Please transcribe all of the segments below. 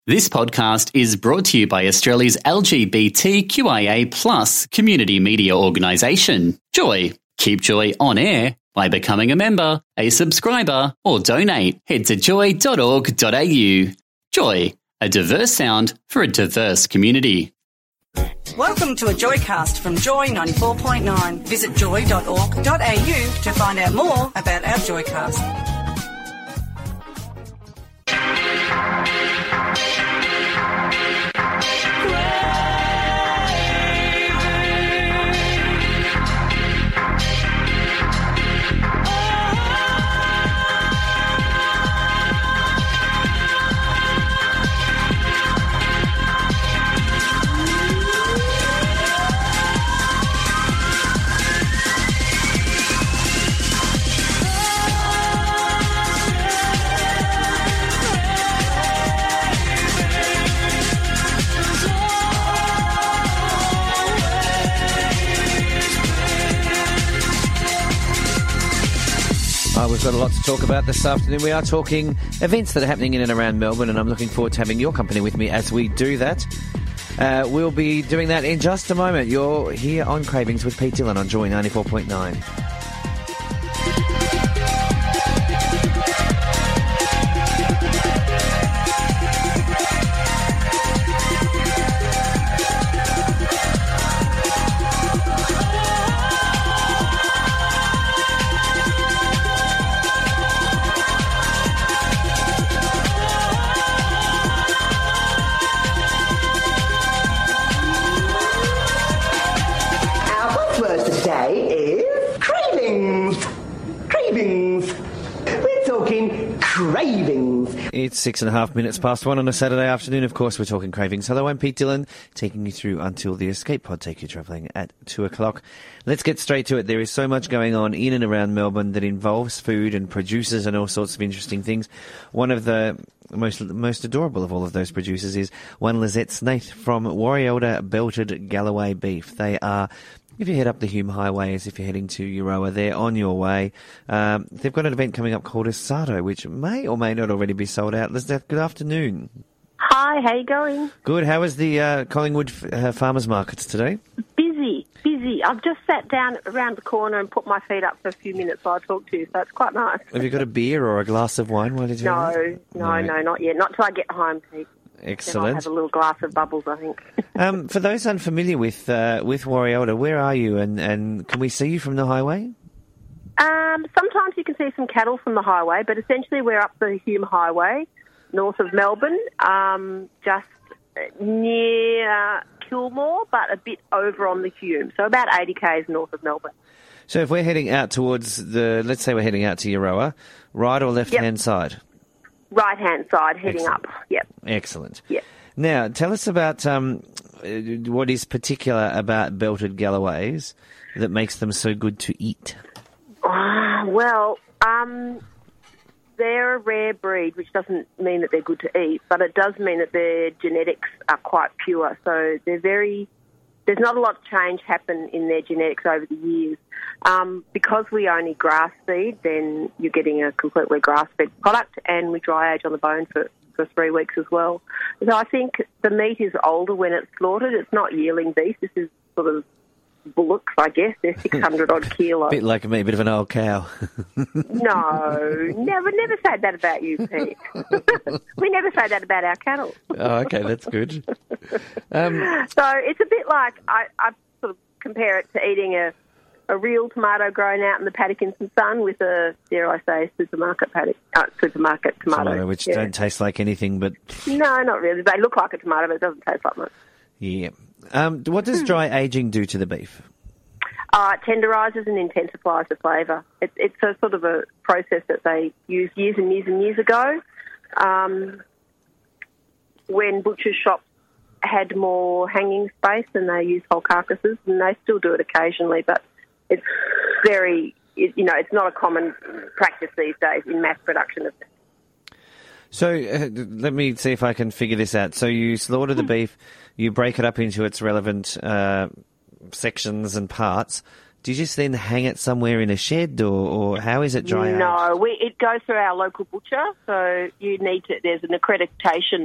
This podcast is brought to you by Australia's LGBTQIA+ community media organisation, Joy. Keep Joy on air by becoming a member, a subscriber, or donate. Head to joy.org.au. Joy, a diverse sound for a diverse community. Welcome to a Joycast from Joy 94.9. Visit joy.org.au to find out more about our Joycast. We've got a lot to talk about this afternoon. We are talking events that are happening in and around Melbourne, and I'm looking forward to having your company with me as we do that. We'll be doing that in just a moment. You're here on Cravings with Pete Dillon on Joy 94.9. It's 6.5 minutes past 1 on a Saturday afternoon. Of course, we're talking cravings. Hello, I'm Pete Dillon, taking you through until the Escape Pod take you travelling at 2 o'clock. Let's get straight to it. There is so much going on in and around Melbourne that involves food and producers and all sorts of interesting things. One of the most adorable of all of those producers is one Lizette Snaith from Warialda Belted Galloway Beef. They are... If you head up the Hume Highway, as if you're heading to Euroa, they're on your way. They've got an event coming up called Asado, which may or may not already be sold out. Lizette, good afternoon. Hi, how you going? Good. How was the Collingwood Farmers Markets today? Busy. I've just sat down around the corner and put my feet up for a few minutes while I talk to you, so it's quite nice. Have you got a beer or a glass of wine while you're doing that? No, not yet. Not till I get home, Pete. Excellent. Then I'll have a little glass of bubbles, I think. For those unfamiliar with Warialda, where are you, and can we see you from the highway? Sometimes you can see some cattle from the highway, but essentially we're up the Hume Highway, north of Melbourne, just near Kilmore, but a bit over on the Hume, so about 80 k's north of Melbourne. So if we're heading out towards let's say we're heading out to Euroa, right or left-hand side? Right-hand side, heading Excellent. up, yep. Excellent. Yep. Now, tell us about what is particular about Belted Galloways that makes them so good to eat. They're a rare breed, which doesn't mean that they're good to eat, but it does mean that their genetics are quite pure. So there's not a lot of change happen in their genetics over the years. Because we only grass feed, then you're getting a completely grass-fed product, and we dry age on the bone for 3 weeks as well. So I think the meat is older when it's slaughtered. It's not yearling beef. This is sort of bullocks, I guess. They're 600-odd kilos. Bit like me, a bit of an old cow. No, never say that about you, Pete. We never say that about our cattle. Oh, okay, that's good. So it's a bit like, I sort of compare it to eating a real tomato grown out in the paddock in some sun with a, dare I say, supermarket tomato. Which don't taste like anything but... No, not really. They look like a tomato, but it doesn't taste like much. Yeah. What does dry aging do to the beef? It tenderises and intensifies the flavour. It's a sort of a process that they used years and years and years ago when butcher shops had more hanging space and they used whole carcasses, and they still do it occasionally, but it's it's not a common practice these days in mass production of it. So let me see if I can figure this out. So you slaughter the beef, you break it up into its relevant sections and parts. Do you just then hang it somewhere in a shed, or how is it dry aged? No, it goes through our local butcher, so you need to. There's an accreditation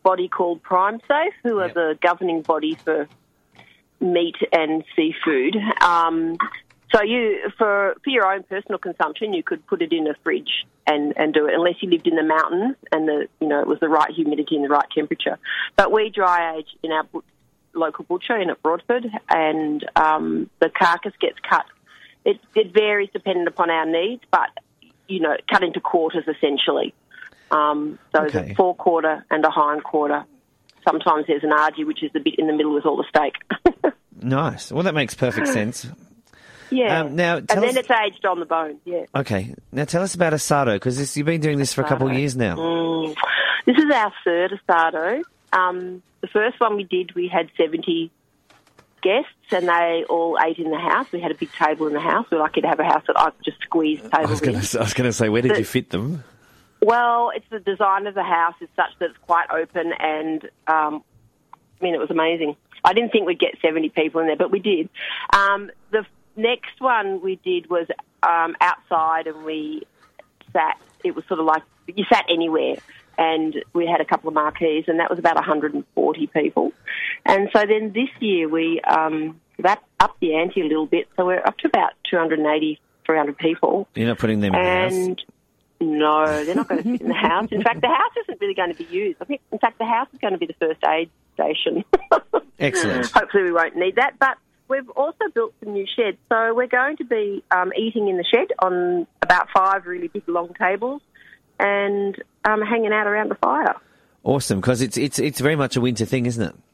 body called PrimeSafe, who are the governing body for meat and seafood. So for your own personal consumption, you could put it in a fridge and do it, unless you lived in the mountains and it was the right humidity and the right temperature. But we dry age in our local butcher in at Broadford, and the carcass gets cut. It varies depending upon our needs, but cut into quarters essentially. There's a forequarter and a hindquarter. Sometimes there's an argy, which is the bit in the middle with all the steak. Nice. Well, that makes perfect sense. Yeah. Now, it's aged on the bone, yeah. Okay. Now tell us about asado, because you've been doing this for a couple of years now. This is our third asado. The first one we did, we had 70 guests, and they all ate in the house. We had a big table in the house. We're lucky to have a house that I could just squeeze tables in. I was going to say, where did you fit them? Well, it's the design of the house is such that it's quite open, and it was amazing. I didn't think we'd get 70 people in there, but we did. The next one we did was outside, and we sat. It was sort of like you sat anywhere, and we had a couple of marquees, and that was about 140 people. And so then this year we that upped the ante a little bit, so we're up to about 280, 300 people. You're not putting them in the house? No, they're not going to fit in the house. In fact, the house isn't really going to be used. I think, in fact, the house is going to be the first aid station. Excellent. Hopefully we won't need that. But we've also built some new sheds. So we're going to be eating in the shed on about 5 really big long tables and hanging out around the fire. Awesome, because it's very much a winter thing, isn't it?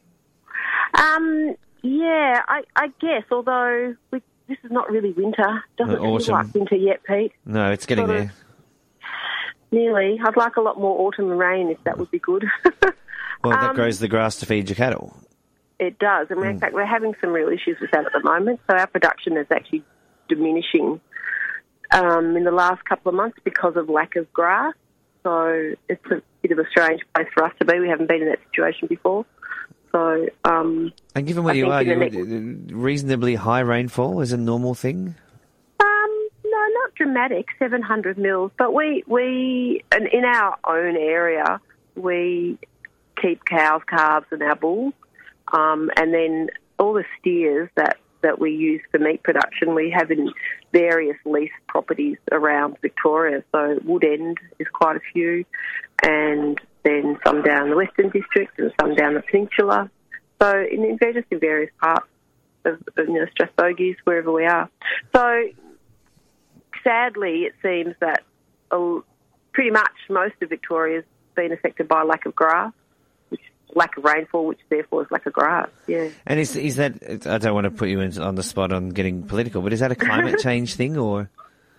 Yeah, I guess, although this is not really winter. Doesn't feel like winter yet, Pete. No, it's getting there. Nearly. I'd like a lot more autumn rain if that would be good. Well, that grows the grass to feed your cattle. It does. And in fact, we're having some real issues with that at the moment. So our production is actually diminishing in the last couple of months because of lack of grass. So it's a bit of a strange place for us to be. We haven't been in that situation before. So, and given where you are, reasonably high rainfall is a normal thing? No, not dramatic, 700 mils. But we and in our own area, we keep cows, calves and our bulls. And then all the steers that we use for meat production, we have in various lease properties around Victoria. So Woodend is quite a few, and then some down the Western District and some down the Peninsula. So in various parts of Strathbogies, wherever we are. So sadly, it seems that pretty much most of Victoria's been affected by lack of grass, lack of rainfall, which therefore is lack of grass. Yeah. And is that? I don't want to put you on the spot on getting political, but is that a climate change thing or?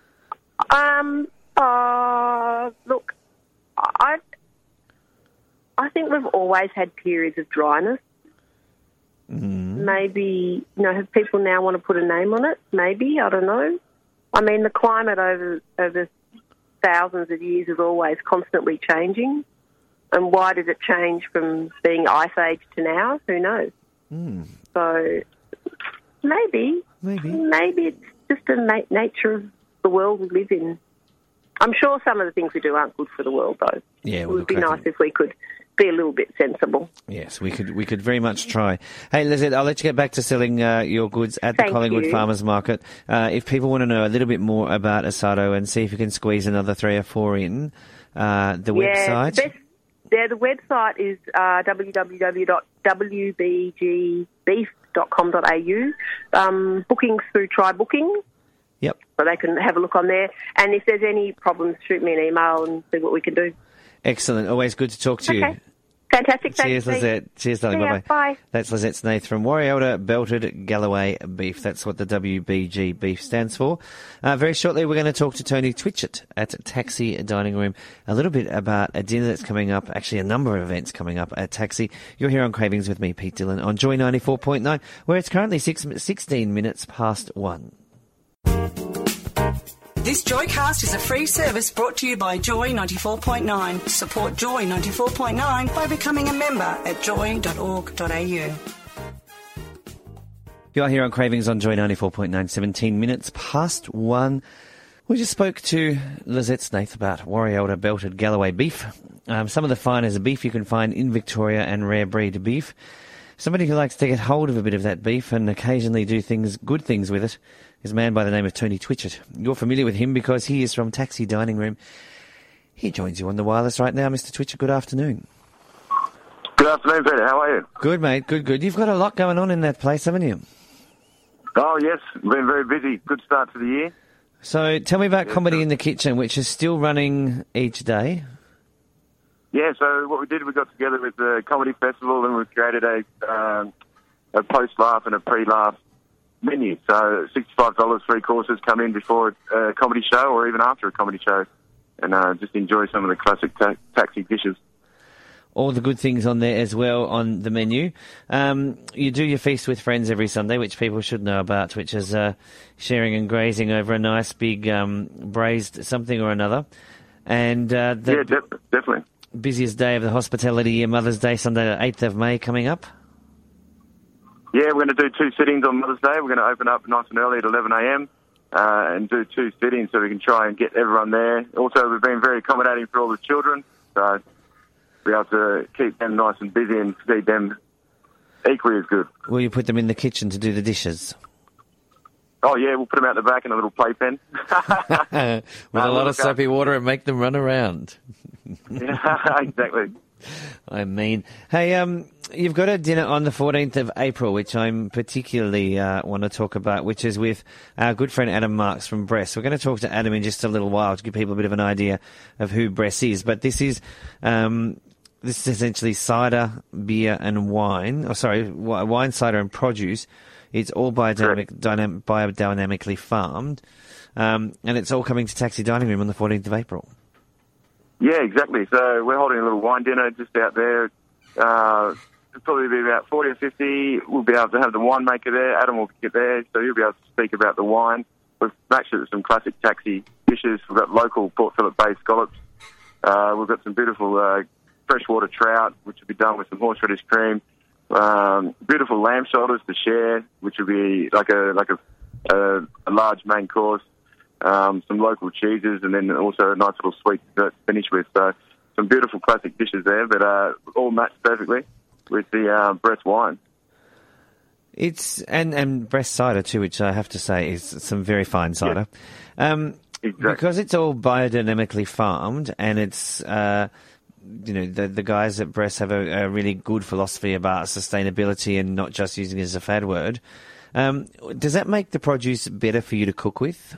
Look, I think we've always had periods of dryness. Maybe, have people now want to put a name on it? Maybe, I don't know. I mean, the climate over thousands of years is always constantly changing. And why does it change from being ice age to now? Who knows? So maybe it's just the nature of the world we live in. I'm sure some of the things we do aren't good for the world, though. Yeah, it would be nice if we could be a little bit sensible. Yes, we could very much try. Hey, Lizette, I'll let you get back to selling your goods at the Collingwood Farmers Market. If people want to know a little bit more about asado and see if you can squeeze another 3 or 4 in, the website. The website is www.wbgbeef.com.au. Bookings through Try Booking. Yep. So they can have a look on there. And if there's any problems, shoot me an email and see what we can do. Excellent. Always good to talk to you. Fantastic. Cheers, Lizette. Cheers, darling. Bye-bye. Bye. That's Lizette Snaith from Warialda Belted Galloway Beef. That's what the WBG Beef stands for. Very shortly, we're going to talk to Tony Twitchett at Taxi Dining Room a little bit about a dinner that's coming up, actually a number of events coming up at Taxi. You're here on Cravings with me, Pete Dillon, on Joy 94.9, where it's currently 16 minutes past 1. This Joycast is a free service brought to you by Joy 94.9. Support Joy 94.9 by becoming a member at joy.org.au. You are here on Cravings on Joy 94.9, 17 minutes past 1. We just spoke to Lizette Snaith about Warialda belted Galloway beef. Some of the finest beef you can find in Victoria and rare breed beef. Somebody who likes to get hold of a bit of that beef and occasionally do good things with it is a man by the name of Tony Twitchett. You're familiar with him because he is from Taxi Dining Room. He joins you on the wireless right now. Mr. Twitchett, good afternoon. Good afternoon, Peter. How are you? Good, mate. Good. You've got a lot going on in that place, haven't you? Oh, yes. Been very busy. Good start to the year. So tell me about Comedy in the Kitchen, which is still running each day. Yeah, so what we did, we got together with the Comedy Festival and we created a post-laugh and a pre-laugh menu. So $65 free courses come in before a comedy show or even after a comedy show, and just enjoy some of the classic taxi dishes. All the good things on there as well on the menu. You do your Feast with Friends every Sunday, which people should know about, which is sharing and grazing over a nice big braised something or another. And definitely. Busiest day of the hospitality year, Mother's Day, Sunday the 8th of May coming up. Yeah, we're going to do 2 sittings on Mother's Day. We're going to open up nice and early at 11 a.m. And do 2 sittings so we can try and get everyone there. Also, we've been very accommodating for all the children, so be able to keep them nice and busy and feed them equally as good. Will you put them in the kitchen to do the dishes? Oh, yeah, we'll put them out the back in a little playpen. With a lot of soapy water and make them run around. Yeah, exactly. I mean, hey, you've got a dinner on the 14th of April, which I'm particularly want to talk about, which is with our good friend Adam Marks from Bress. We're going to talk to Adam in just a little while to give people a bit of an idea of who Bress is. But this is essentially cider, beer, and wine. Oh, sorry, wine, cider, and produce. It's all biodynamically farmed, and it's all coming to Taxi Dining Room on the 14th of April. Yeah, exactly. So we're holding a little wine dinner just out there. It'll probably be about 40 or 50. We'll be able to have the winemaker there. Adam will get there, so he'll be able to speak about the wine. We've matched it with some classic taxi dishes. We've got local Port Phillip-based scallops. We've got some beautiful freshwater trout, which will be done with some horseradish cream. Beautiful lamb shoulders to share, which will be like a large main course. Some local cheeses, and then also a nice little sweet dessert to finish with. So some beautiful classic dishes there, but all matched perfectly with the Bress wine. It's and Bress cider too, which I have to say is some very fine cider. Yeah. Exactly. Because it's all biodynamically farmed, and it's the guys at Bress have a really good philosophy about sustainability and not just using it as a fad word. Does that make the produce better for you to cook with?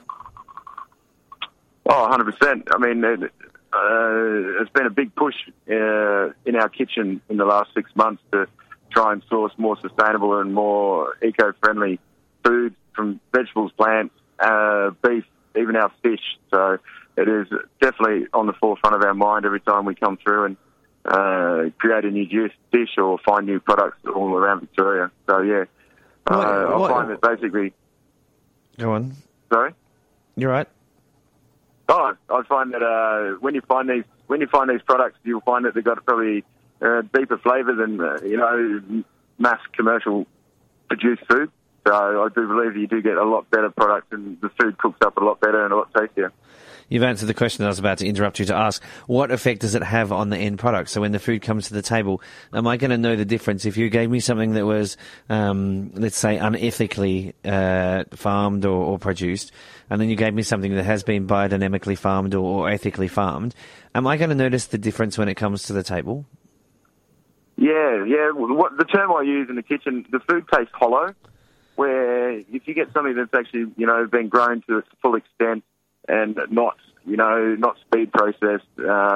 Oh, 100%. I mean, it's been a big push in our kitchen in the last 6 months to try and source more sustainable and more eco-friendly food from vegetables, plants, beef, even our fish. So it is definitely on the forefront of our mind every time we come through and create a new dish or find new products all around Victoria. So, yeah, I find that basically... Go on. Sorry? You're right. Oh, I find that when you find these products, you'll find that they've got probably deeper flavour than mass commercial produced food. So I do believe you do get a lot better products, and the food cooks up a lot better and a lot tastier. You've answered the question that I was about to interrupt you to ask. What effect does it have on the end product? So when the food comes to the table, am I going to know the difference? If you gave me something that was, let's say, unethically farmed or produced, and then you gave me something that has been biodynamically farmed or ethically farmed, am I going to notice the difference when it comes to the table? Yeah. What the term I use in the kitchen, the food tastes hollow, where if you get something that's actually, been grown to its full extent and not speed processed,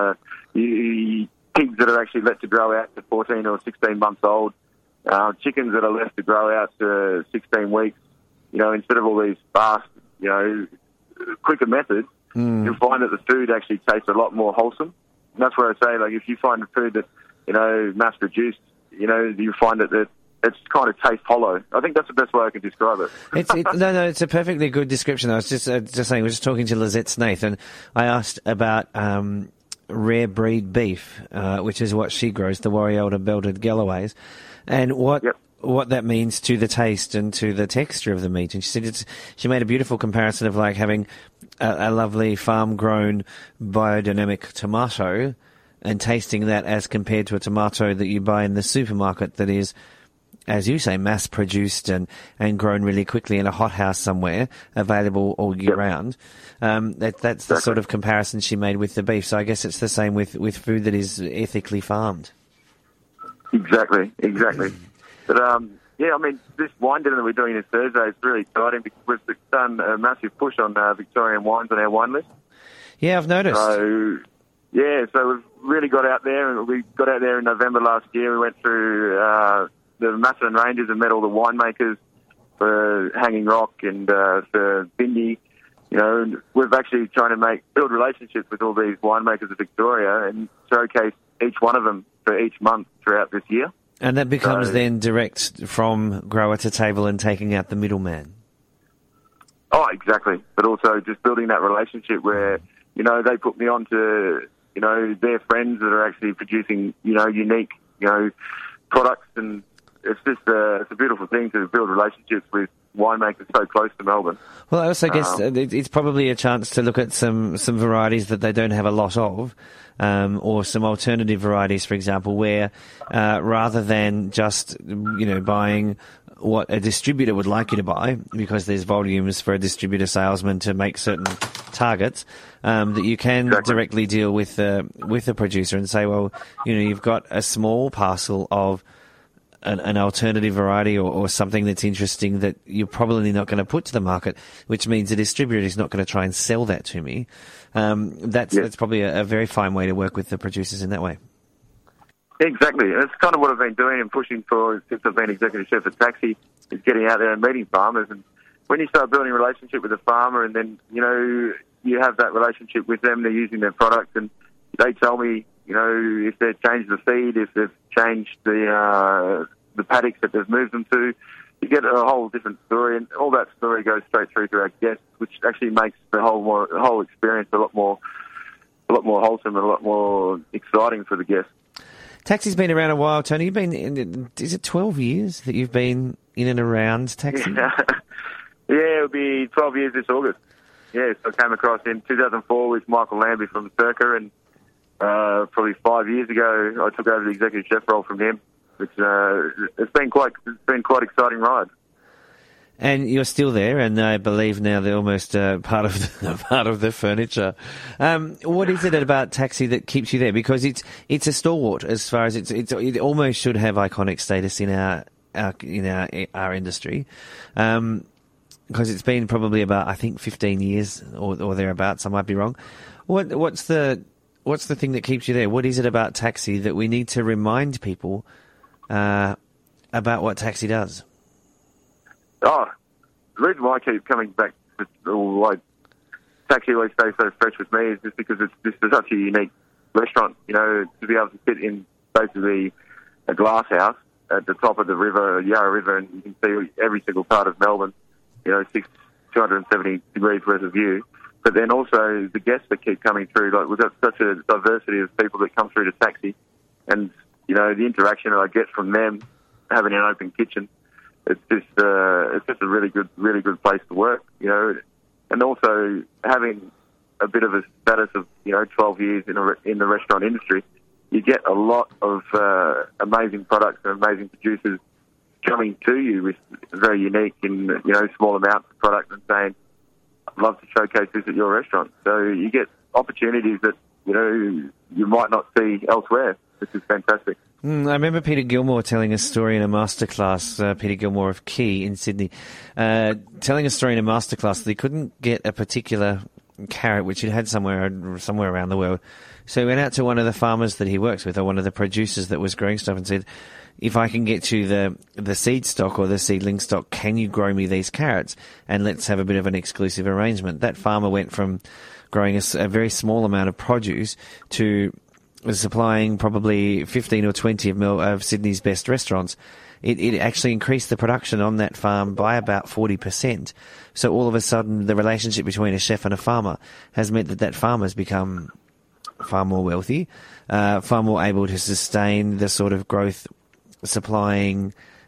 pigs that are actually let to grow out to 14 or 16 months old, chickens that are left to grow out to 16 weeks, instead of all these fast, quicker methods, you'll find that the food actually tastes a lot more wholesome. And that's where I say, like, if you find a food that, mass-produced, you find that it's kind of tastes hollow. I think that's the best way I can describe it. It's a perfectly good description. I was just saying, we're just talking to Lizette Snaith, and I asked about rare breed beef, which is what she grows, the Warialda belted Galloways, and what that means to the taste and to the texture of the meat. And she said she made a beautiful comparison of like having a lovely farm-grown biodynamic tomato and tasting that as compared to a tomato that you buy in the supermarket that is, as you say, mass-produced and grown really quickly in a hothouse somewhere, available all year round. That's the sort of comparison she made with the beef. So I guess it's the same with food that is ethically farmed. Exactly. But, yeah, I mean, this wine dinner that we're doing this Thursday is really exciting because we've done a massive push on Victorian wines on our wine list. Yeah, I've noticed. So we've really got out there. We got out there in November last year. We went through the Macedon Ranges and met all the winemakers for Hanging Rock and for Bindi. You know, and we've actually trying to build relationships with all these winemakers of Victoria and showcase each one of them for each month throughout this year. And that becomes then direct from grower to table and taking out the middleman. Oh, exactly. But also just building that relationship where, you know, they put me on to, you know, their friends that are actually producing, you know, unique, you know, products. And it's just it's a beautiful thing to build relationships with winemakers so close to Melbourne. Well, I also guess it's probably a chance to look at some varieties that they don't have a lot of, or some alternative varieties, for example, where rather than just, you know, buying what a distributor would like you to buy, because there's volumes for a distributor salesman to make certain targets, that you can directly deal with the producer and say, well, you know, you've got a small parcel of an alternative variety or something that's interesting that you're probably not going to put to the market, which means the distributor is not going to try and sell that to me. That's probably a very fine way to work with the producers in that way. Exactly. And it's kind of what I've been doing and pushing for since I've been executive chef at Taxi, is getting out there and meeting farmers. And when you start building a relationship with a farmer and then, you know, you have that relationship with them, they're using their product and they tell me, you know, if they've changed the feed, if they've changed the paddocks that they've moved them to, you get a whole different story, and all that story goes straight through to our guests, which actually makes the whole experience a lot more wholesome and a lot more exciting for the guests. Taxi's been around a while, Tony. You've been, is it 12 years that you've been in and around Taxi? Yeah, it'll be 12 years this August. Yeah, so I came across in 2004 with Michael Lambie from Circa, and probably 5 years ago I took over the executive chef role from him, which it's been quite exciting ride. And you're still there, and I believe now they're almost part of the furniture. What is it about Taxi that keeps you there? Because it's a stalwart as far as it almost should have iconic status in our industry. Because it's been probably about, I think, 15 years or thereabouts. I might be wrong. What's the thing that keeps you there? What is it about Taxi that we need to remind people about what Taxi does? Oh, the reason why I keep coming back, why Taxi always stays so fresh with me, is just because it's such a unique restaurant. You know, to be able to sit in basically a glass house at the top of the river, Yarra River, and you can see every single part of Melbourne. You know, 270 degrees worth of view. But then also the guests that keep coming through. Like, we've got such a diversity of people that come through to Taxi, and you know, the interaction that I get from them having an open kitchen. It's just a really good place to work, you know, and also having a bit of a status of, you know, 12 years in the restaurant industry, you get a lot of amazing products and amazing producers coming to you with very unique and, you know, small amounts of product and saying, I'd love to showcase this at your restaurant. So you get opportunities that, you know, you might not see elsewhere, which is fantastic. I remember Peter Gilmore telling a story in a masterclass, Peter Gilmore of Key in Sydney, telling a story in a masterclass that he couldn't get a particular carrot which he'd had somewhere around the world. So he went out to one of the farmers that he works with, or one of the producers that was growing stuff, and said, if I can get you the seed stock or the seedling stock, can you grow me these carrots? And let's have a bit of an exclusive arrangement. That farmer went from growing a very small amount of produce to supplying probably 15 or 20 of Sydney's best restaurants. It actually increased the production on that farm by about 40%. So all of a sudden, the relationship between a chef and a farmer has meant that farmer's become far more wealthy, far more able to sustain the sort of growth, supplying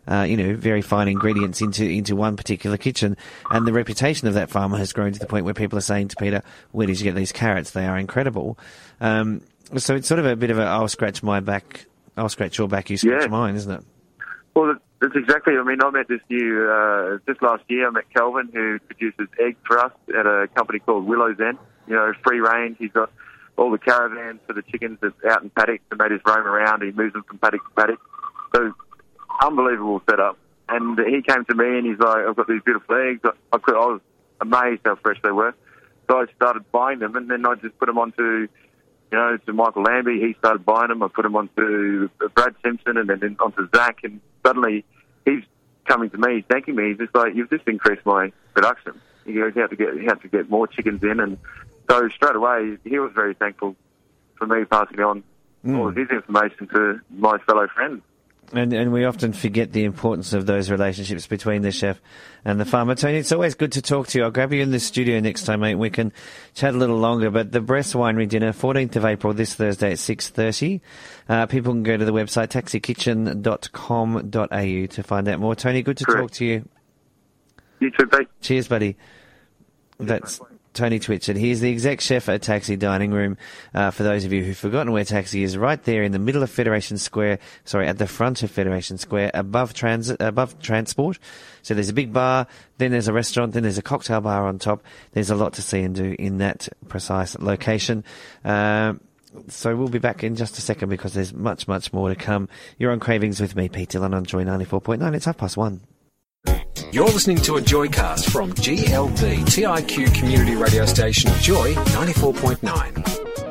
very fine ingredients into one particular kitchen. And the reputation of that farmer has grown to the point where people are saying to Peter, where did you get these carrots? They are incredible. So it's sort of a bit of a, I'll scratch your back, you scratch mine, isn't it? Well, that's exactly. I mean, I met this just last year, I met Kelvin, who produces eggs for us at a company called Willow's End. Free range. He's got all the caravans for the chickens that's out in paddocks, and they just roam around. He moves them from paddock to paddock. So, unbelievable setup. And he came to me and he's like, I've got these beautiful eggs. I was amazed how fresh they were. So I started buying them, and then I just put them onto, to Michael Lambie. He started buying them. I put them onto Brad Simpson, and then onto Zach. And suddenly he's coming to me, thanking me. He's just like, you've just increased my production. He goes, you have to get more chickens in. And so straight away, he was very thankful for me passing on all of his information to my fellow friends. And we often forget the importance of those relationships between the chef and the farmer. Tony, it's always good to talk to you. I'll grab you in the studio next time, mate. We can chat a little longer. But the Bress Winery Dinner, 14th of April, this Thursday at 6:30. People can go to the website, taxikitchen.com.au to find out more. Tony, good to talk to you. You too, mate. Cheers, buddy. That's Tony Twitchett. He's the exec chef at Taxi Dining Room. For those of you who've forgotten where Taxi is, right there in the middle of Federation Square, at the front of Federation Square, above transport. So there's a big bar, then there's a restaurant, then there's a cocktail bar on top. There's a lot to see and do in that precise location. So we'll be back in just a second because there's much, much more to come. You're on Cravings with me, Pete Dillon, on Joy 94.9. It's 1:30. You're listening to a Joycast from GLB, TIQ community radio station Joy 94.9.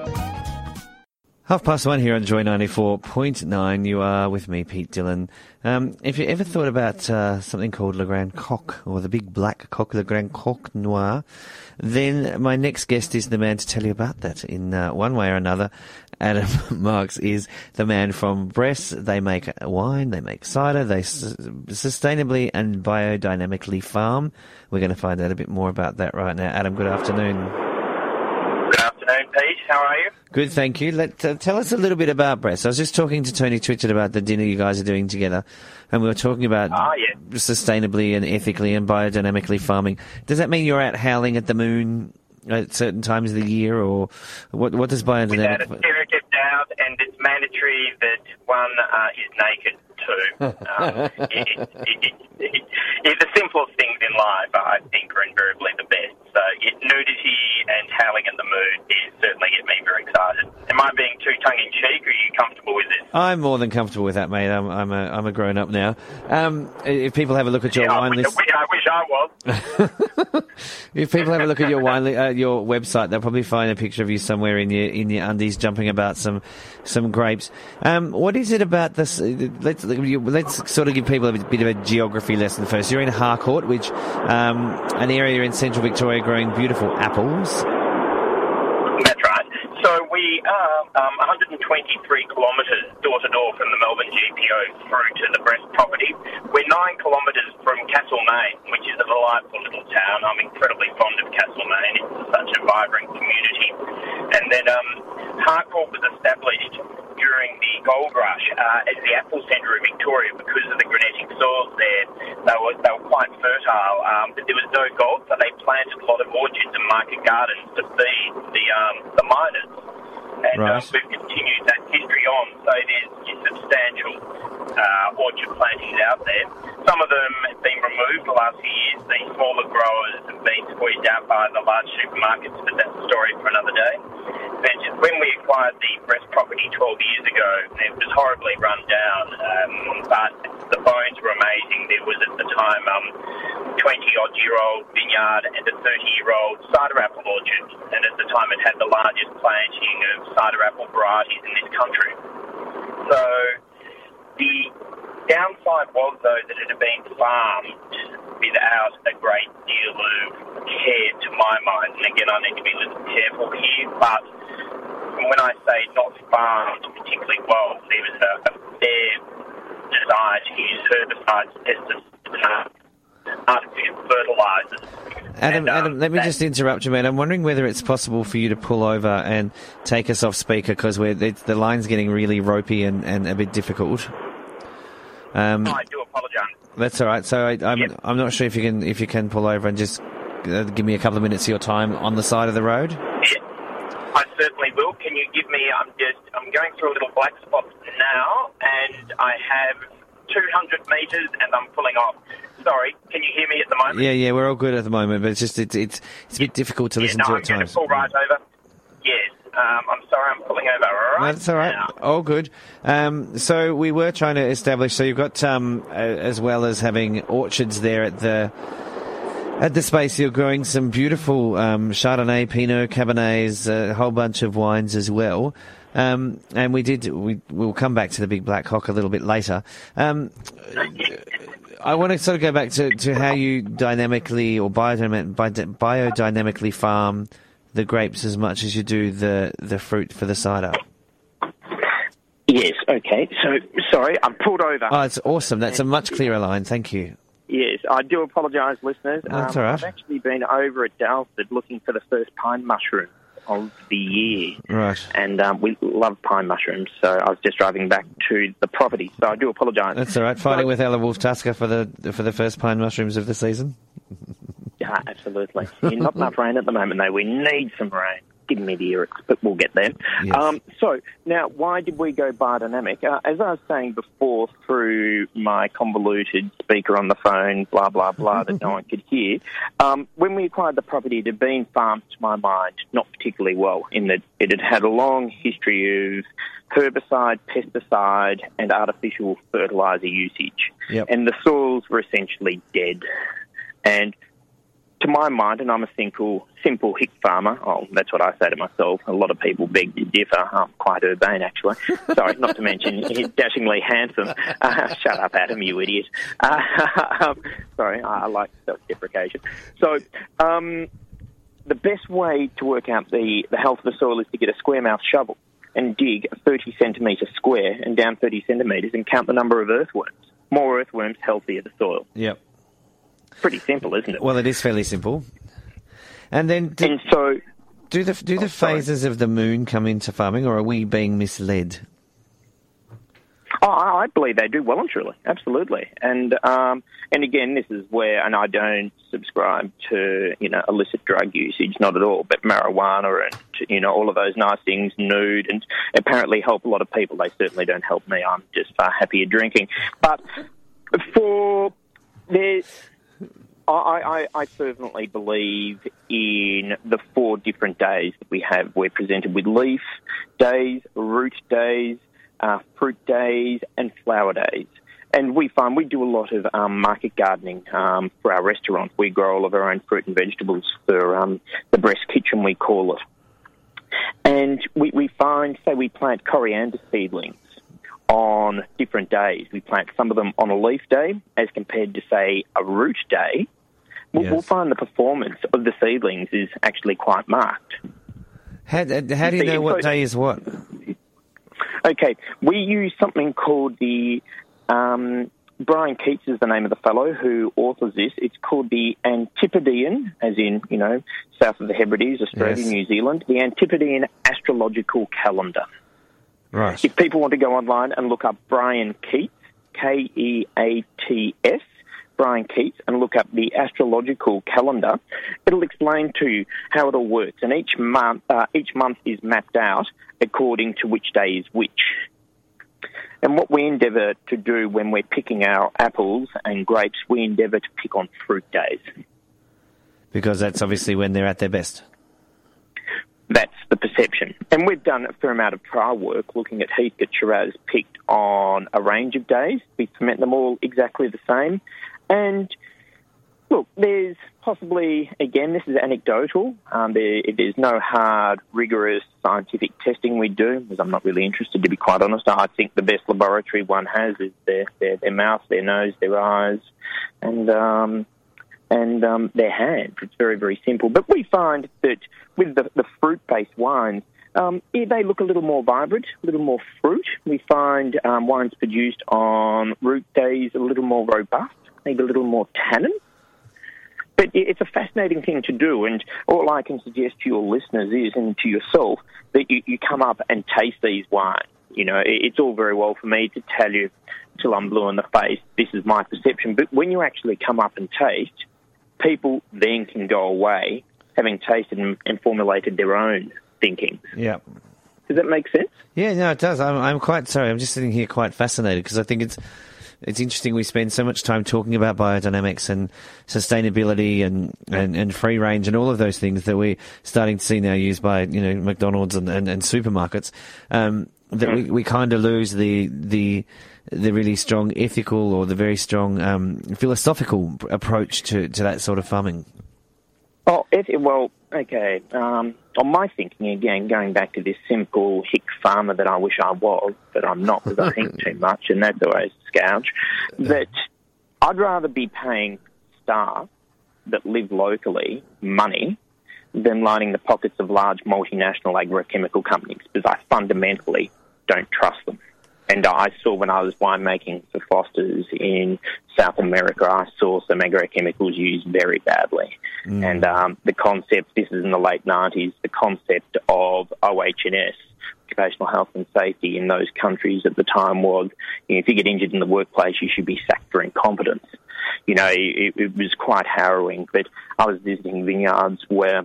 1:30 here on Joy 94.9. You are with me, Pete Dillon. If you ever thought about something called Le Grand Coq, or the big black coq, Le Grand Coq Noir, then my next guest is the man to tell you about that in one way or another. Adam Marks is the man from Bress. They make wine, they make cider, they sustainably and biodynamically farm. We're going to find out a bit more about that right now. Adam, good afternoon. Good afternoon, Pete. How are you? Good, thank you. Tell us a little bit about Bress. I was just talking to Tony Twitchett about the dinner you guys are doing together, and we were talking about sustainably and ethically and biodynamically farming. Does that mean you're out howling at the moon at certain times of the year, or what does biodynamic... Without a surrogate doubt, and it's mandatory that one is naked too. The simplest things in life, I think, are invariably the best. So nudity and howling at the moon is certainly get me very excited. Am I being too tongue-in-cheek, or are you comfortable with this? I'm more than comfortable with that, mate. I'm a grown-up now. If people have a look at your wine list... I wish I was. If people have a look at your your website, they'll probably find a picture of you somewhere in your undies jumping about some grapes. What is it about this? Let's sort of give people a bit of a geography lesson first. You're in Harcourt, which an area in central Victoria growing beautiful apples. That's right. So we are 123 kilometres door-to-door from the Melbourne GPO through to the Bress property. We're 9 kilometres from Castlemaine, which is a delightful little town. I'm incredibly fond of Castlemaine. It's such a vibrant community. And then Harcourt was established during the gold rush as the apple centre of Victoria because of the granitic soils there. They were quite fertile, but there was no gold, so they planted a lot of orchards and market gardens to feed the miners. And we've continued that history on, so there's substantial orchard plantings out there. Some of them have been removed the last few years. The smaller growers have been squeezed out by the large supermarkets, but that's a story for another day. But when we acquired the Bress property 12 years ago, it was horribly run down, but the bones were amazing. There was at the time 20-odd-year-old vineyard and a 30-year-old cider apple orchard, and at the time it had the largest planting of cider apple varieties in this country. So the downside was, though, that it had been farmed without a great deal of care, to my mind. And again, I need to be a little careful here, but when I say not farmed particularly well, there was a fair desire to use herbicides, pesticides, artificial fertilisers. Adam, let me just interrupt you, man. I'm wondering whether it's possible for you to pull over and take us off speaker, because the line's getting really ropey and a bit difficult. I do apologise. That's all right. So I'm not sure if you can pull over and just give me a couple of minutes of your time on the side of the road. Yeah, I certainly will. Can you give me? I'm going through a little black spot now, and I have 200 metres, and I'm pulling off. Sorry, can you hear me at the moment? Yeah, we're all good at the moment, but it's just it's a bit difficult to listen to at times. I'm going to pull right over. Yes, I'm sorry, I'm pulling over right That's all right. now. All good. So we were trying to establish. So you've got as well as having orchards there at the space, you're growing some beautiful Chardonnay, Pinot, Cabernets, a whole bunch of wines as well. And we'll come back to the Big Black Hock a little bit later. I want to sort of go back to how you dynamically or biodynamically farm the grapes as much as you do the fruit for the cider. Yes, okay. So, sorry, I'm pulled over. Oh, it's awesome. That's a much clearer line. Thank you. Yes, I do apologise, listeners. That's all right. I've actually been over at Dalford looking for the first pine mushroom of the year. Right. And we love pine mushrooms, so I was just driving back to the property, so I do apologise. That's all right. Fighting with Ella Wolf Tusker for the first pine mushrooms of the season. Yeah, absolutely. Not enough rain at the moment, though. We need some rain. Give me the lyrics, but we'll get there. Yes. So, now, why did we go biodynamic? As I was saying before through my convoluted speaker on the phone, blah, blah, blah, that no one could hear, when we acquired the property, it had been farmed, to my mind, not particularly well, in that it had had a long history of herbicide, pesticide, and artificial fertiliser usage. Yep. And the soils were essentially dead. And to my mind, and I'm a simple hick farmer, that's what I say to myself. A lot of people beg to differ. I'm quite urbane, actually. Sorry, not to mention he's dashingly handsome. Shut up, Adam, you idiot. Sorry, I like self-deprecation. So, the best way to work out the health of the soil is to get a square-mouth shovel and dig a 30-centimetre square and down 30 centimetres and count the number of earthworms. More earthworms, healthier the soil. Yep. Pretty simple, isn't it? Well, it is fairly simple. And then, do the phases of the moon come into farming, or are we being misled? Oh, I believe they do well and truly, absolutely. And again, this is where, and I don't subscribe to illicit drug usage, not at all, but marijuana and all of those nice things, nude, and apparently help a lot of people. They certainly don't help me. I'm just far happier drinking. But I fervently believe in the 4 different days that we have. We're presented with leaf days, root days, fruit days, and flower days. And we find we do a lot of market gardening for our restaurant. We grow all of our own fruit and vegetables for the Breast Kitchen, we call it. And we find, say, we plant coriander seedlings on different days. We plant some of them on a leaf day as compared to, say, a root day. We'll find the performance of the seedlings is actually quite marked. How do you know what day is what? Okay, we use something called the... Brian Keats is the name of the fellow who authors this. It's called the Antipodean, as in, south of the Hebrides, Australia, Yes. New Zealand, the Antipodean Astrological Calendar. Right. If people want to go online and look up Brian Keats, Keats, Brian Keats, and look up the astrological calendar, it'll explain to you how it all works. And each month is mapped out according to which day is which. And what we endeavour to do when we're picking our apples and grapes, we endeavour to pick on fruit days. Because that's obviously when they're at their best. That's the perception. And we've done a fair amount of trial work looking at Heathcote Shiraz picked on a range of days. We ferment them all exactly the same. And look, there's possibly, again, this is anecdotal. There's no hard, rigorous scientific testing we do, because I'm not really interested, to be quite honest. I think the best laboratory one has is their mouth, their nose, their eyes, and their hands. It's very, very simple. But we find that with the fruit-based wines, they look a little more vibrant, a little more fruit. We find wines produced on root days a little more robust, maybe a little more tannin. But it's a fascinating thing to do, and all I can suggest to your listeners is, and to yourself, that you come up and taste these wines. You know, it's all very well for me to tell you till I'm blue in the face, this is my perception. But when you actually come up and taste, people then can go away having tasted and formulated their own thinking. Yeah. Does that make sense? Yeah, no, it does. I'm quite sorry. I'm just sitting here quite fascinated because I think it's interesting. We spend so much time talking about biodynamics and sustainability and free range and all of those things that we're starting to see now used by, you know, McDonald's and supermarkets. That we kind of lose the really strong ethical or the very strong philosophical approach to that sort of farming. Oh, well, okay. On my thinking, again, going back to this simple hick farmer that I wish I was, but I'm not because I think too much, and that's always a scourge, that I'd rather be paying staff that live locally money than lining the pockets of large multinational agrochemical companies, because I fundamentally don't trust them. And I saw when I was winemaking for Foster's in South America, I saw some agrochemicals used very badly. And the concept, this is in the late 90s, the concept of OH&S, occupational health and safety in those countries at the time was, you know, if you get injured in the workplace, you should be sacked for incompetence. You know, it was quite harrowing. But I was visiting vineyards where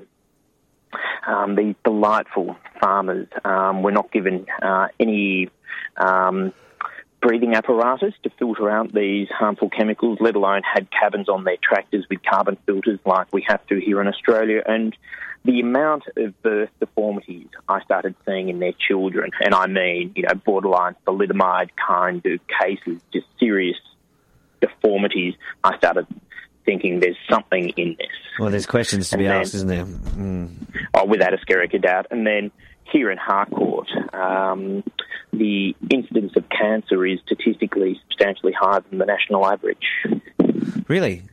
these delightful farmers were not given any breathing apparatus to filter out these harmful chemicals, let alone had cabins on their tractors with carbon filters like we have to here in Australia. And the amount of birth deformities I started seeing in their children, and I mean, you know, borderline thalidomide kind of cases, just serious deformities, I started thinking there's something in this. Well, there's questions to be asked, isn't there? Oh, without a skerrick of doubt. And then here in Harcourt, the incidence of cancer is statistically substantially higher than the national average. Really?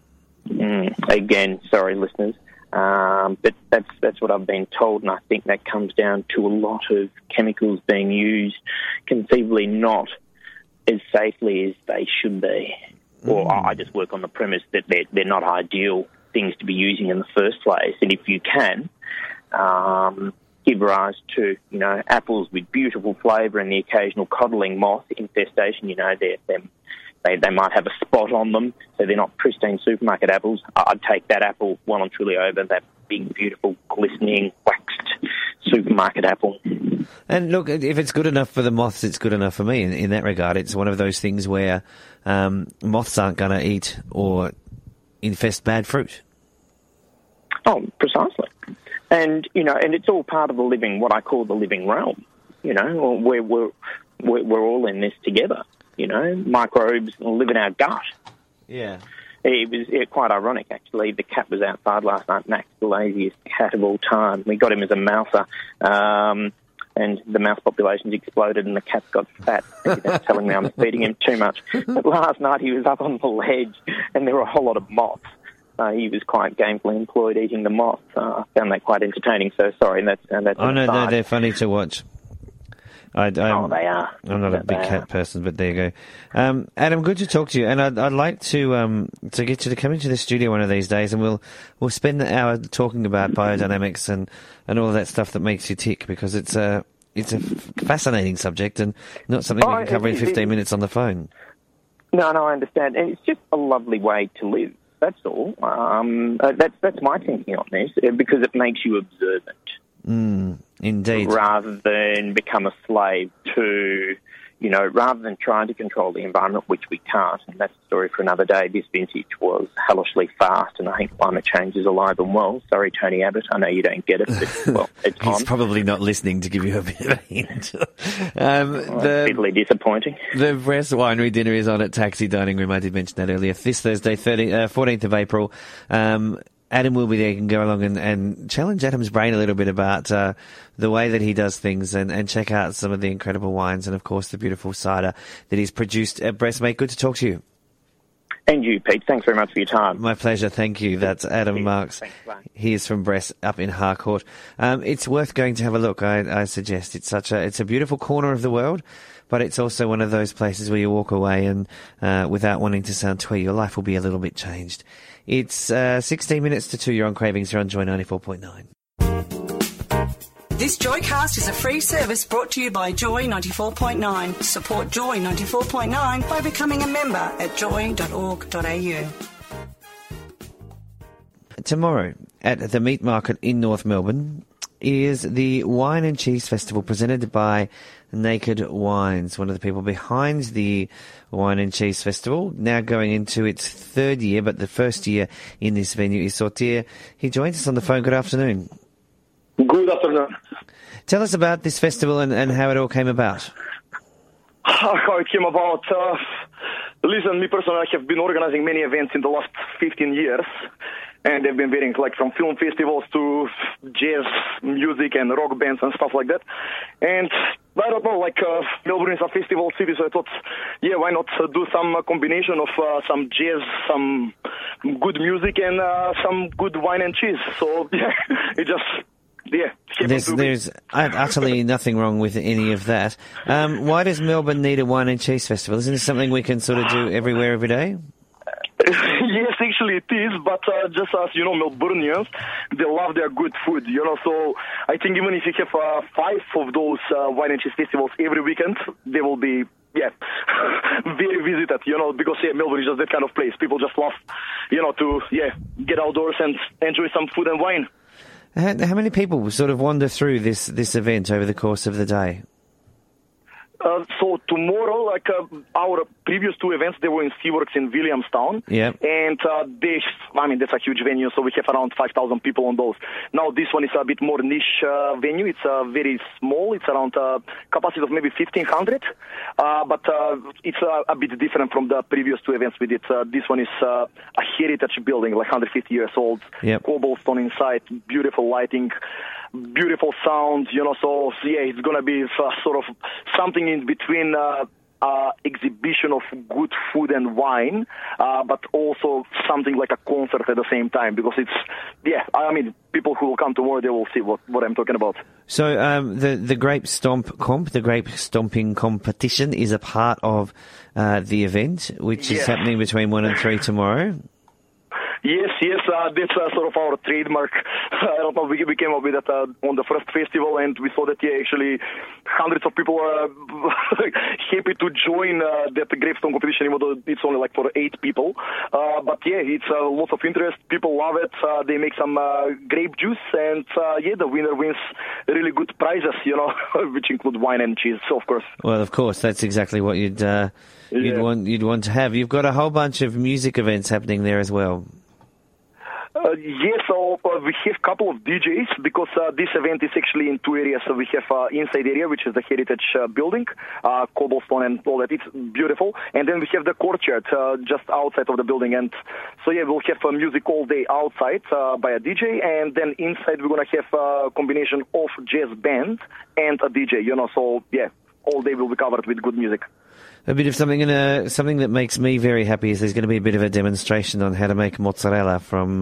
Again, sorry, listeners, but that's what I've been told, and I think that comes down to a lot of chemicals being used conceivably not as safely as they should be. Or I just work on the premise that they're not ideal things to be using in the first place. And if you can give rise to, you know, apples with beautiful flavour and the occasional coddling moth infestation, you know, they might have a spot on them, so they're not pristine supermarket apples. I'd take that apple well and truly over that big, beautiful, glistening, waxed supermarket apple. And look, if it's good enough for the moths, it's good enough for me in that regard. It's one of those things where moths aren't going to eat or infest bad fruit. Oh, precisely. And, you know, and it's all part of the living, what I call the living realm, you know, where we're all in this together, you know. Microbes live in our gut. Yeah. It was quite ironic, actually. The cat was outside last night, Max, the laziest cat of all time. We got him as a mouser, and the mouse population's exploded and the cat's got fat. That's telling me I'm feeding him too much. But last night he was up on the ledge and there were a whole lot of moths. He was quite gainfully employed eating the moths. I found that quite entertaining, so sorry. That's oh, no, they're funny to watch. They are. I'm not a big cat person, but there you go. Adam, good to talk to you, and I'd like to get you to come into the studio one of these days, and we'll spend an hour talking about biodynamics and all of that stuff that makes you tick, because it's a fascinating subject and not something we can cover in 15 minutes on the phone. No, I understand, and it's just a lovely way to live. That's all. That's my thinking on this, because it makes you observant. Indeed. Rather than become a slave to, you know, rather than trying to control the environment, which we can't, and that's a story for another day. This vintage was hellishly fast, and I think climate change is alive and well. Sorry, Tony Abbott, I know you don't get it, but, well, it's He's on. probably not listening to give you a bit of a hint. Bitterly disappointing. The Bress Winery dinner is on at Taxi Dining Room. I did mention that earlier. This Thursday, 14th of April. Adam will be there. You can go along and challenge Adam's brain a little bit about the way that he does things and check out some of the incredible wines and, of course, the beautiful cider that he's produced at Bress. Mate, good to talk to you. And you, Pete. Thanks very much for your time. My pleasure. Thank you. That's Adam Marks. He is from Bress up in Harcourt. It's worth going to have a look. I suggest it's a beautiful corner of the world, but it's also one of those places where you walk away and without wanting to sound twee, your life will be a little bit changed. It's 16 minutes to 2. You're on Cravings. You're on Joy 94.9. This Joycast is a free service brought to you by Joy 94.9. Support Joy 94.9 by becoming a member at joy.org.au. Tomorrow at the Meat Market in North Melbourne is the Wine and Cheese Festival presented by Naked Wines, one of the people behind the Wine and Cheese Festival, now going into its third year, but the first year in this venue is Sotir. He joins us on the phone. Good afternoon. Good afternoon. Tell us about this festival and how it all came about. How it came about? Listen, me personally, I have been organizing many events in the last 15 years, and they've been varying, like from film festivals to jazz music and rock bands and stuff like that. And I don't know, Melbourne is a festival city, so I thought, yeah, why not do some combination of some jazz, some good music, and some good wine and cheese. So, yeah, it just... Yeah, there's utterly nothing wrong with any of that. Why does Melbourne need a wine and cheese festival? Isn't this something we can sort of do everywhere, every day? Yes, actually it is, but just as you know, Melbournians, they love their good food, so I think even if you have 5 of those wine and cheese festivals every weekend, they will be, very visited, because, Melbourne is just that kind of place. People just love, to, get outdoors and enjoy some food and wine. How many people sort of wander through this event over the course of the day? So tomorrow, our previous 2 events, they were in Seaworks in Williamstown. Yeah. And that's a huge venue, so we have around 5,000 people on those. Now this one is a bit more niche venue. It's very small. It's around capacity of maybe 1,500. But it's a bit different from the previous 2 events we did. This one is a heritage building, 150 years old. Yep. Cobblestone inside, beautiful lighting, beautiful sound, so it's going to be sort of something in between exhibition of good food and wine, but also something like a concert at the same time, because it's, people who will come tomorrow, they will see what I'm talking about. So the Grape Stomp Comp, the Grape Stomping Competition, is a part of the event, which is happening between 1 and 3 tomorrow. Yes, that's sort of our trademark. I don't know, we came up with that on the first festival, and we saw that, actually hundreds of people are happy to join that Grape Stomp competition, even though it's only for 8 people. But it's lots of interest. People love it. They make some grape juice, and the winner wins really good prizes, which include wine and cheese, of course. Well, of course, that's exactly what you'd want to have. You've got a whole bunch of music events happening there as well. Yes, so we have a couple of DJs, because this event is actually in 2 areas. So we have inside area, which is the heritage building, cobblestone and all that. It's beautiful. And then we have the courtyard just outside of the building. And so, we'll have music all day outside by a DJ. And then inside we're going to have a combination of jazz band and a DJ, So, all day will be covered with good music. A bit of something that makes me very happy is there's going to be a bit of a demonstration on how to make mozzarella from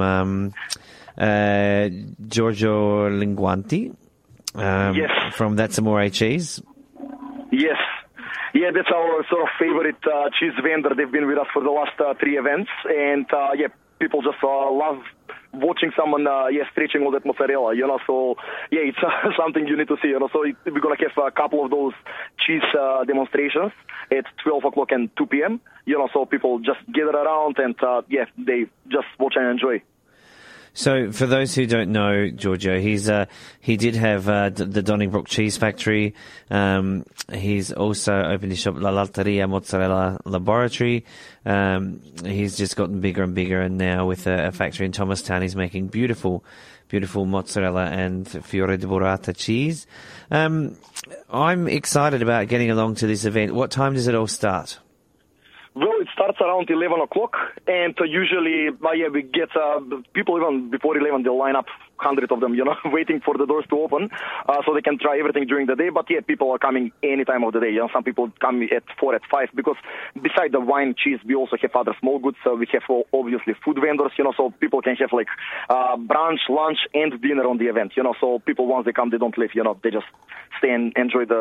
Giorgio Linguanti. Yes. From That's Amore Cheese. Yes. Yeah, that's our sort of favorite cheese vendor. They've been with us for the last 3 events, and people just love watching someone, stretching all that mozzarella, So, it's something you need to see, So we're going to have a couple of those cheese demonstrations at 12 o'clock and 2 p.m., So people just gather around and, they just watch and enjoy. So, for those who don't know Giorgio, he did have the Donnybrook Cheese Factory. He's also opened his shop La Lalteria Mozzarella Laboratory. He's just gotten bigger and bigger, and now with a factory in Thomastown, he's making beautiful mozzarella and Fiore di Burrata cheese. I'm excited about getting along to this event. What time does it all start? Well, it starts around 11 o'clock, and usually, we get people even before 11, they'll line up, 100 of them, waiting for the doors to open, so they can try everything during the day. But people are coming any time of the day. Some people come at 4, at 5, because beside the wine, cheese, we also have other small goods. We have obviously food vendors, so people can have brunch, lunch, and dinner on the event. So people, once they come, they don't leave. They just stay and enjoy the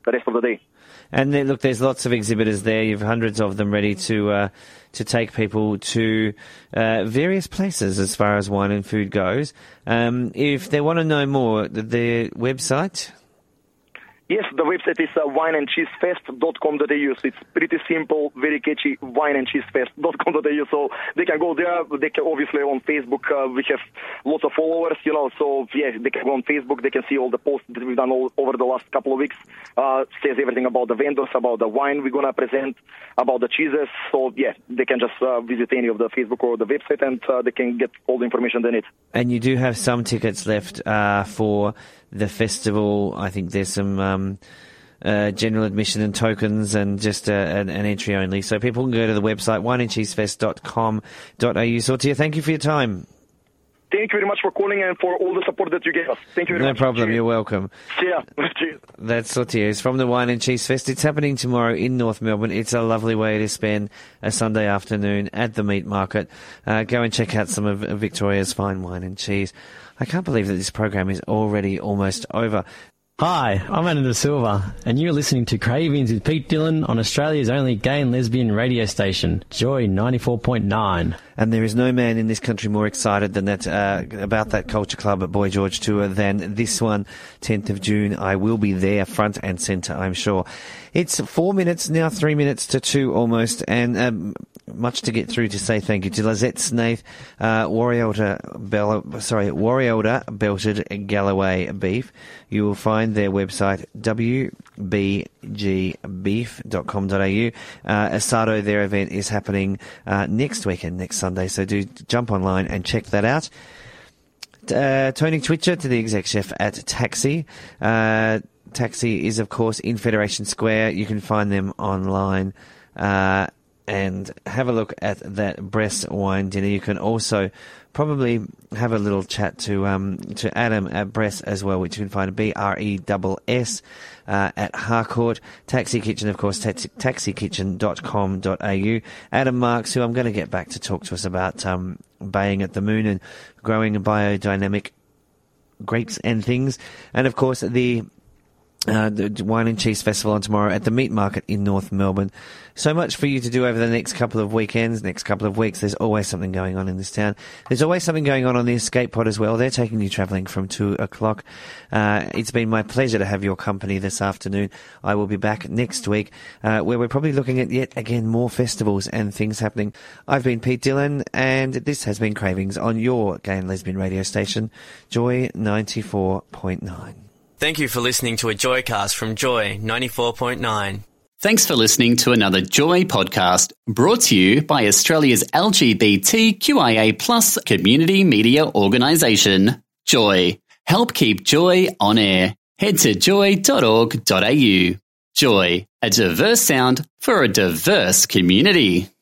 the rest of the day. And then, look, there's lots of exhibitors there. You've hundreds of them ready to take people to various places as far as wine and food goes. If they want to know more, their website? Yes, the website is wineandcheesefest.com.au. So it's pretty simple, very catchy, wineandcheesefest.com.au. So they can go there. They can obviously on Facebook. We have lots of followers, So yeah, they can go on Facebook. They can see all the posts that we've done over the last couple of weeks. Says everything about the vendors, about the wine we're gonna present, about the cheeses. So yeah, they can just visit any of the Facebook or the website, and they can get all the information they need. And you do have some tickets left for the festival. I think there's some general admission and tokens and just an entry only. So people can go to the website, wineandcheesefest.com.au. Sortia, thank you for your time. Thank you very much for calling and for all the support that you gave us. Thank you very much. No problem. Cheers. You're welcome. Yeah. Cheers. That's Sortia. It's from the Wine and Cheese Fest. It's happening tomorrow in North Melbourne. It's a lovely way to spend a Sunday afternoon at the meat market. Go and check out some of Victoria's fine wine and cheese. I can't believe that this program is already almost over. Hi, I'm Anna De Silva, and you're listening to Cravings with Pete Dillon on Australia's only gay and lesbian radio station, Joy 94.9. And there is no man in this country more excited than that about that Culture Club at Boy George tour than this one, 10th of June. I will be there front and centre, I'm sure. It's 4 minutes now, 3 minutes to 2 almost, and much to get through to say thank you to Lizette Snaith, Warrielda Belted Galloway Beef. You will find their website, wbgbeef.com.au. Asado, their event is happening next weekend, next Sunday, so do jump online and check that out. Tony Twitcher to the exec chef at Taxi. Taxi is, of course, in Federation Square. You can find them online and have a look at that Bress wine dinner. You can also probably have a little chat to Adam at Bress as well, which you can find at BRESS at Harcourt. Taxi Kitchen, of course, taxikitchen.com.au. Adam Marks, who I'm going to get back to talk to us about baying at the moon and growing biodynamic grapes and things. And, of course, the Wine and Cheese Festival on tomorrow at the Meat Market in North Melbourne. So much for you to do over the next couple of weekends, next couple of weeks. There's always something going on in this town. There's always something going on the Escape Pod as well. They're taking you travelling from 2 o'clock. It's been my pleasure to have your company this afternoon. I will be back next week where we're probably looking at yet again more festivals and things happening. I've been Pete Dillon, and this has been Cravings on your gay and lesbian radio station, Joy 94.9. Thank you for listening to a Joycast from Joy 94.9. Thanks for listening to another Joy podcast brought to you by Australia's LGBTQIA+ community media organisation, Joy. Help keep Joy on air. Head to joy.org.au. Joy, a diverse sound for a diverse community.